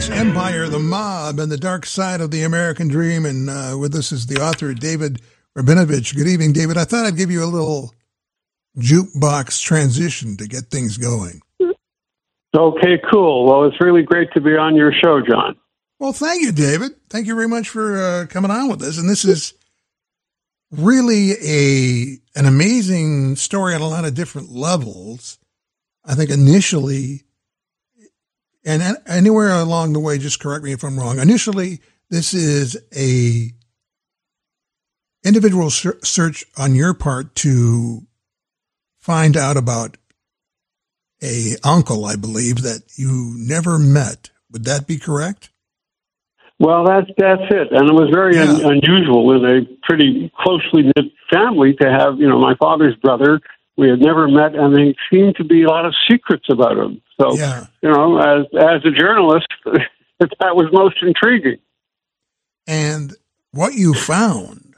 Jukebox Empire, The Mob, and the Dark Side of the American Dream. And with us is the author, David Rabinovich. Good evening, David. I thought I'd give you a little jukebox transition to get things going. Okay, cool. Well, it's really great to be on your show, John. Well, thank you, David. Thank you very much for coming on with us. And this is really an amazing story on a lot of different levels. I think initially, and anywhere along the way, just correct me if I'm wrong. Initially, this is a individual search on your part to find out about a uncle, I believe, that you never met. Would that be correct? Well, that's it. And it was very unusual in a pretty closely knit family to have, my father's brother. We had never met, and there seemed to be a lot of secrets about him. So, as a journalist, that was most intriguing. And what you found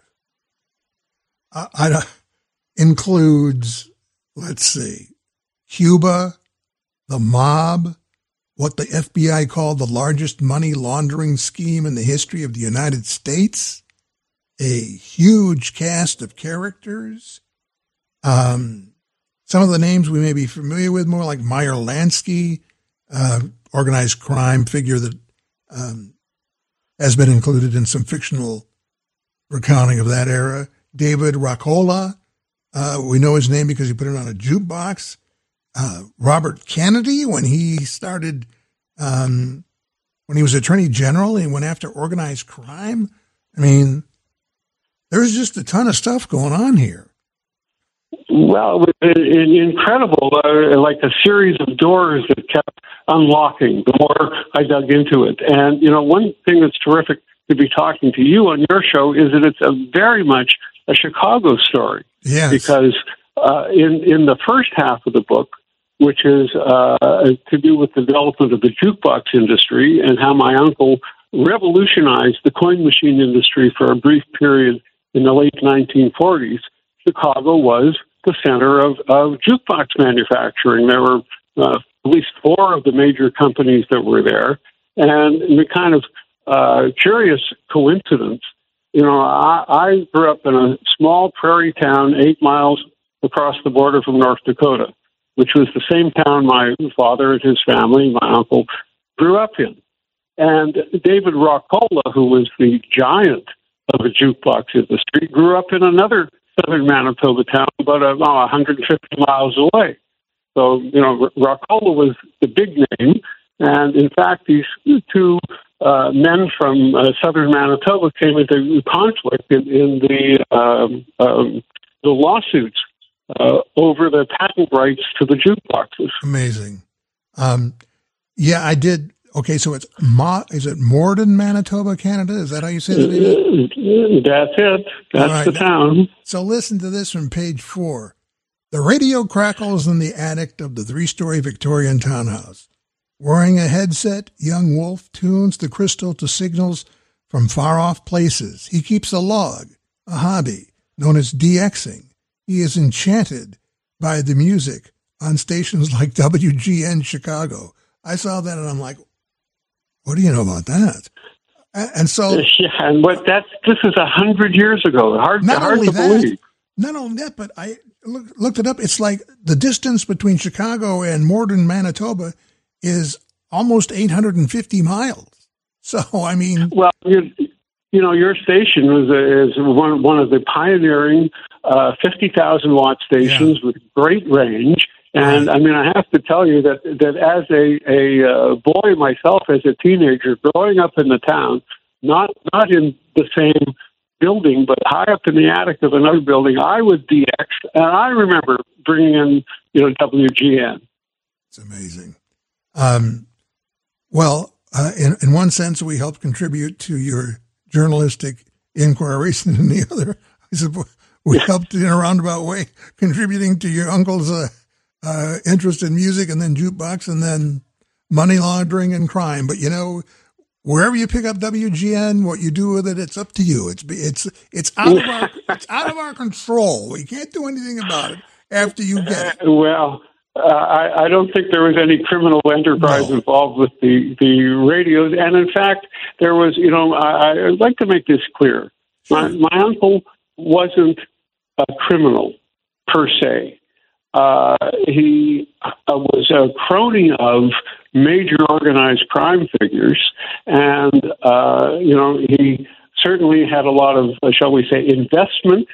includes, let's see, Cuba, the mob, what the FBI called the largest money laundering scheme in the history of the United States, a huge cast of characters. Some of the names we may be familiar with, more like Meyer Lansky, organized crime figure that has been included in some fictional recounting of that era. David Rockola, we know his name because he put it on a jukebox. Robert Kennedy, when he started, when he was Attorney General, he went after organized crime. I mean, there's just a ton of stuff going on here. Well, it was incredible, like a series of doors that kept unlocking the more I dug into it. And, one thing that's terrific to be talking to you on your show is that it's very much a Chicago story. Yes. Because in the first half of the book, which is to do with the development of the jukebox industry and how my uncle revolutionized the coin machine industry for a brief period in the late 1940s, Chicago was the center of jukebox manufacturing. There were at least four of the major companies that were there. And in the kind of curious coincidence, I grew up in a small prairie town 8 miles across the border from North Dakota, which was the same town my father and his family, my uncle, grew up in. And David Rockola, who was the giant of the jukebox industry, grew up in another southern Manitoba town about 150 miles away. So, Rockola was the big name. And in fact, these two men from southern Manitoba came into conflict in the lawsuits over the patent rights to the jukeboxes. Amazing. I did. Okay, so is it Morden, Manitoba, Canada? Is that how you say the name? That's it. That's right. The town. So listen to this from page 4. The radio crackles in the attic of the 3-story Victorian townhouse. Wearing a headset, young Wolf tunes the crystal to signals from far-off places. He keeps a log, a hobby, known as DXing. He is enchanted by the music on stations like WGN Chicago. I saw that and I'm like, what do you know about that? And so, this is 100 years ago. Hard to believe. Not only that, but I looked it up. It's like the distance between Chicago and Morden, Manitoba, is almost 850 miles. So, I mean, well, your station is one of the pioneering 50,000 watt stations with great range. And I mean, I have to tell you that as a boy myself, as a teenager, growing up in the town, not in the same building, but high up in the attic of another building, I was DX, and I remember bringing in WGN. It's amazing. In one sense, we helped contribute to your journalistic inquiries, and in the other, we helped in a roundabout way, contributing to your uncle's interest in music, and then jukebox, and then money laundering and crime. But wherever you pick up WGN, what you do with it, it's up to you. It's out of our control. We can't do anything about it after you get it. Well, I don't think there was any criminal enterprise involved with the radios. And in fact, there was, I'd like to make this clear. My uncle wasn't a criminal per se. He was a crony of major organized crime figures, and he certainly had a lot of, shall we say, investment.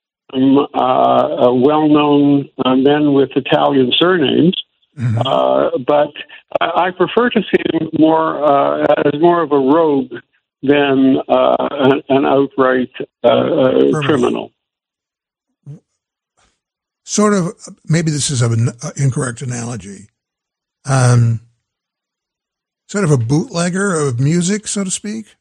Well-known men with Italian surnames, but I prefer to see him as more of a rogue than an outright criminal. Sort of, maybe this is an incorrect analogy. Sort of a bootlegger of music, so to speak.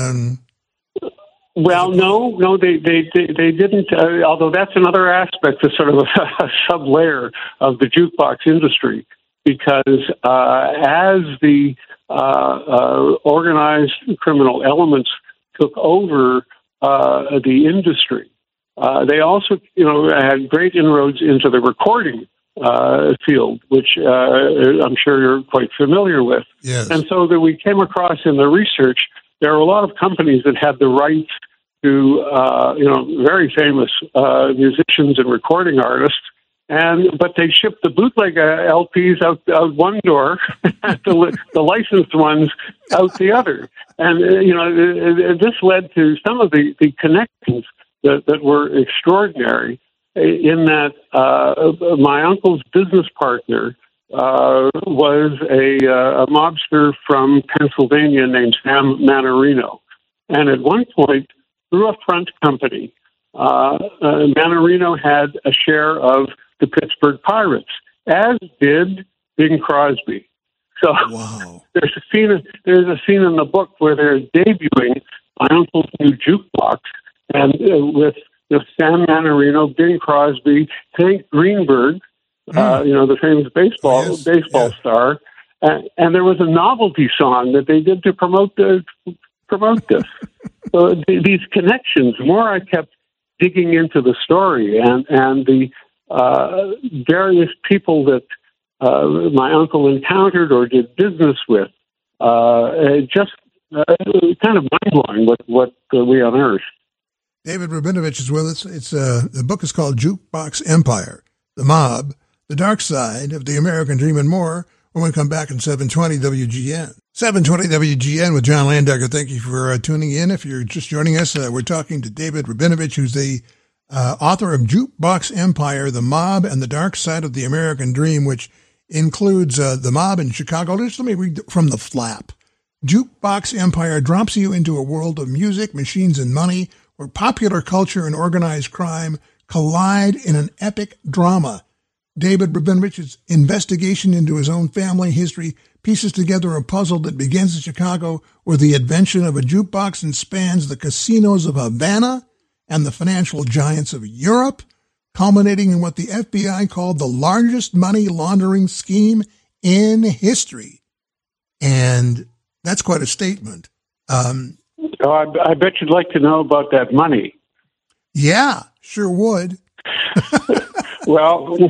Well, no, they didn't. Although that's another aspect of sort of a sub-layer of the jukebox industry, because as the organized criminal elements took over the industry, they also, had great inroads into the recording field, which I'm sure you're quite familiar with. Yes. And so that we came across in the research, there are a lot of companies that had the rights to, very famous musicians and recording artists, but they shipped the bootleg LPs out one door, the licensed ones out the other, and this led to some of the connections that were extraordinary. In that, my uncle's business partner was a mobster from Pennsylvania named Sam Manarino, and at one point, through a front company, Manarino had a share of the Pittsburgh Pirates, as did Bing Crosby. So wow. There's a scene in the book where they're debuting my uncle's new jukebox, and with Sam Manarino, Bing Crosby, Hank Greenberg, the famous baseball star, and there was a novelty song that they did to promote this. So these connections, the more I kept digging into the story and the various people that my uncle encountered or did business with, just kind of mind-blowing what we unearthed. David Rabinovich is with us. The book is called Jukebox Empire, The Mob, The Dark Side of the American Dream and More, when we come back in 720 WGN. 720 WGN with John Landecker. Thank you for tuning in. If you're just joining us, we're talking to David Rabinovich, who's the author of Jukebox Empire, The Mob, and the Dark Side of the American Dream, which includes the mob in Chicago. Just let me read from the flap. Jukebox Empire drops you into a world of music, machines, and money, where popular culture and organized crime collide in an epic drama. David Rabinovich's investigation into his own family history pieces together a puzzle that begins in Chicago with the invention of a jukebox and spans the casinos of Havana and the financial giants of Europe, culminating in what the FBI called the largest money laundering scheme in history. And that's quite a statement. I bet you'd like to know about that money. Yeah, sure would. Well, to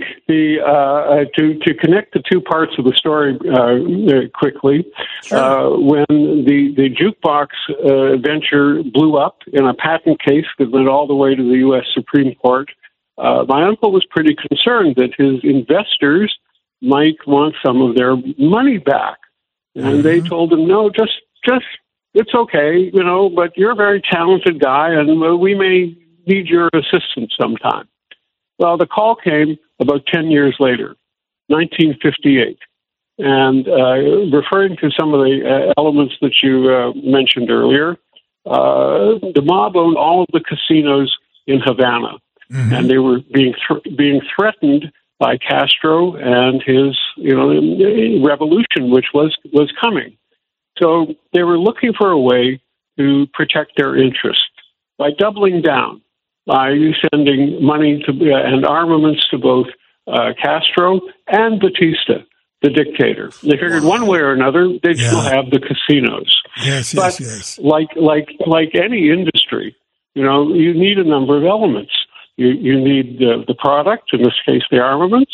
connect the two parts of the story quickly, sure. When the jukebox venture blew up in a patent case that went all the way to the U.S. Supreme Court, my uncle was pretty concerned that his investors might want some of their money back, and they told him, no, just it's okay, but you're a very talented guy, and we may need your assistance sometime. Well, the call came about 10 years later, 1958. And referring to some of the elements that you mentioned earlier, the mob owned all of the casinos in Havana, and they were being threatened by Castro and his revolution, which was coming. So they were looking for a way to protect their interests by doubling down, by sending money and armaments to both Castro and Batista, the dictator. They figured one way or another they'd still have the casinos. Yes. Like any industry, you need a number of elements. You need the product, in this case the armaments.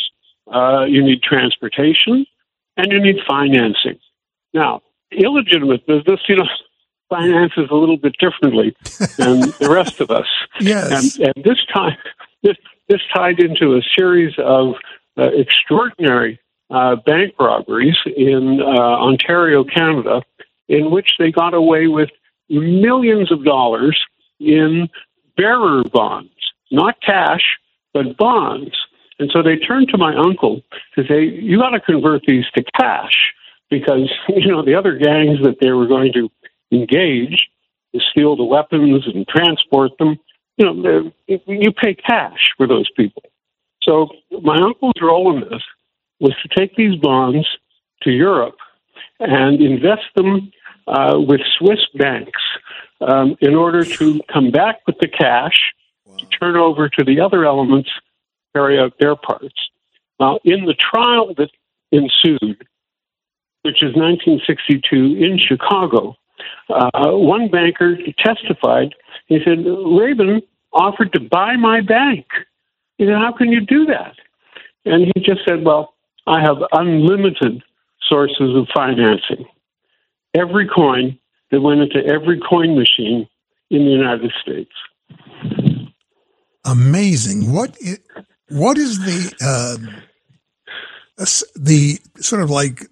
you need transportation, and you need financing. Now, illegitimate business, finances a little bit differently than the rest of us. Yes. And this tied into a series of extraordinary bank robberies in Ontario, Canada, in which they got away with millions of dollars in bearer bonds, not cash, but bonds. And so they turned to my uncle to say, you got to convert these to cash because, the other gangs that they were going to engage to steal the weapons and transport them, you pay cash for those people. So my uncle's role in this was to take these bonds to Europe and invest them with Swiss banks in order to come back with the cash to turn over to the other elements, carry out their parts. Now, in the trial that ensued, which is 1962 in Chicago, one banker testified. He said, Rabin offered to buy my bank. He said, how can you do that? And he just said, well, I have unlimited sources of financing. Every coin that went into every coin machine in the United States. Amazing. What is the sort of like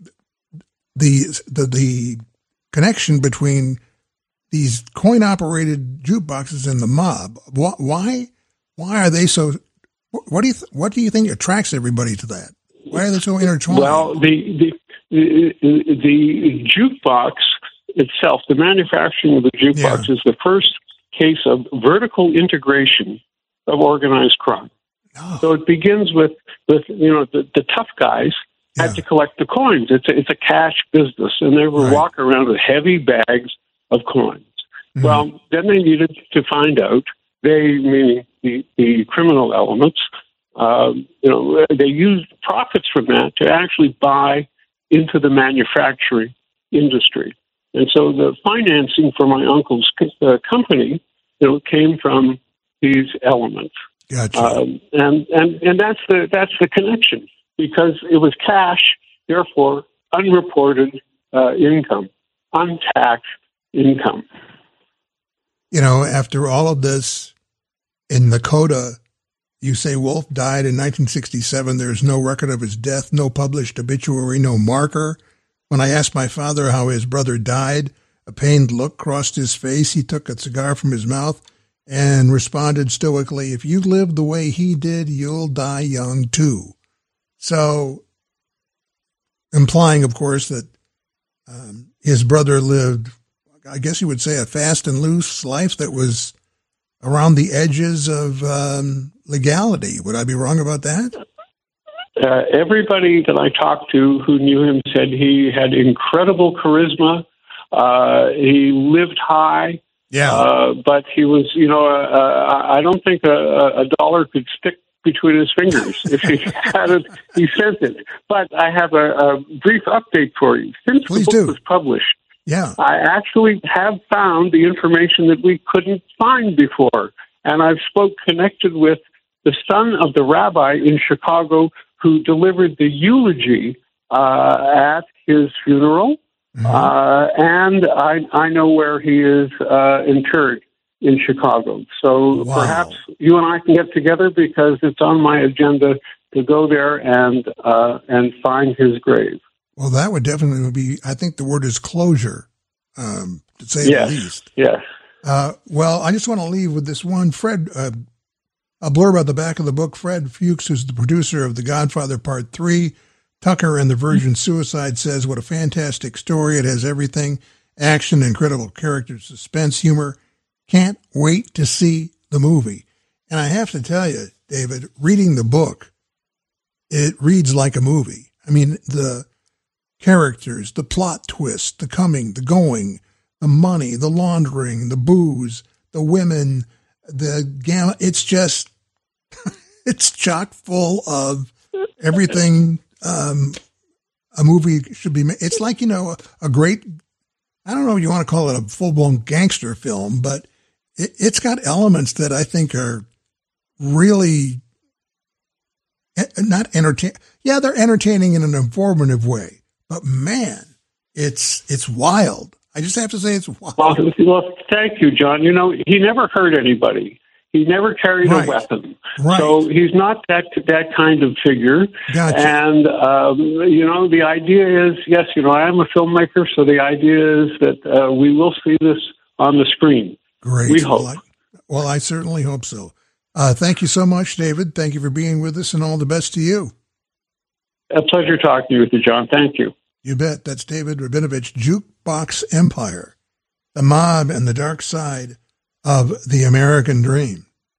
the connection between these coin-operated jukeboxes and the mob? Why are they so? What do you think attracts everybody to that? Why are they so intertwined? Well, the jukebox itself, the manufacturing of the jukebox, is the first case of vertical integration of organized crime. Oh. So it begins with the tough guys had to collect the coins. It's a cash business, and they would walk around with heavy bags of coins. Mm-hmm. Well, then they needed to find out, meaning the criminal elements, they used profits from that to actually buy into the manufacturing industry. And so the financing for my uncle's company, came from these elements. Gotcha. And that's the connection, because it was cash, therefore unreported income, untaxed income. After all of this, in Nakota, you say Wolf died in 1967. There's no record of his death, no published obituary, no marker. When I asked my father how his brother died, a pained look crossed his face. He took a cigar from his mouth and responded stoically, if you live the way he did, you'll die young too. So, implying, of course, that his brother lived, I guess you would say, a fast and loose life that was around the edges of legality. Would I be wrong about that? Everybody that I talked to who knew him said he had incredible charisma. He lived high. Yeah. But he was, I don't think a dollar could stick between his fingers. If he had it, he sent it. But I have a brief update for you. Since the book was published, I actually have found the information that we couldn't find before. And I've connected with the son of the rabbi in Chicago who delivered the eulogy at his funeral. Mm-hmm. And I know where he is interred in Chicago. So perhaps you and I can get together, because it's on my agenda to go there and find his grave. Well, that would definitely be, I think the word is closure, to say the least. Yes. Well, I just want to leave with this one. Fred, a blurb at the back of the book, Fred Fuchs, who's the producer of The Godfather Part 3, Tucker and the Virgin Suicide, says, what a fantastic story. It has everything: action, incredible characters, suspense, humor. Can't wait to see the movie. And I have to tell you, David, reading the book, it reads like a movie. I mean, the characters, the plot twist, the coming, the going, the money, the laundering, the booze, the women, the gamma. It's just, it's chock full of everything a movie should be made. It's like, a great, I don't know if you want to call it a full-blown gangster film, but it's got elements that I think are really not entertaining. Yeah, they're entertaining in an informative way, but man, it's wild. I just have to say it's wild. Well, thank you, John. He never hurt anybody. He never carried a weapon. Right. So he's not that kind of figure. Gotcha. And, the idea is, yes, I am a filmmaker, so the idea is that we will see this on the screen. Great. We hope. Well, I certainly hope so. Thank you so much, David. Thank you for being with us, and all the best to you. A pleasure talking with you, John. Thank you. You bet. That's David Rabinovich, Jukebox Empire, the mob and the dark side of the American dream.